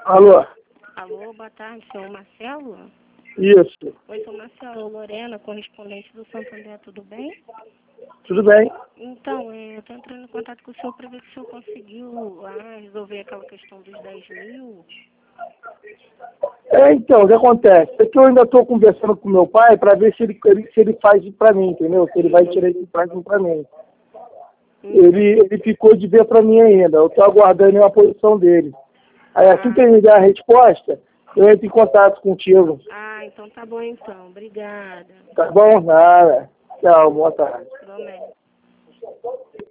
Alô? Alô, boa tarde, senhor Marcelo? Isso. Oi, sou Marcelo Lorena, correspondente do Santander, tudo bem? Tudo bem? Então, eu estou entrando em contato com o senhor para ver se o senhor conseguiu resolver aquela questão dos 10 mil. Então, o que acontece? É que eu ainda estou conversando com meu pai para ver se ele faz isso para mim, entendeu? Se ele vai tirar esse empréstimo para mim. Ele ficou de ver para mim ainda. Eu estou aguardando a posição dele. Aí assim que ele me der a resposta, eu entro em contato contigo. Então tá bom então. Obrigada. Tá bom? Nada. Tchau, boa tarde. Igualmente.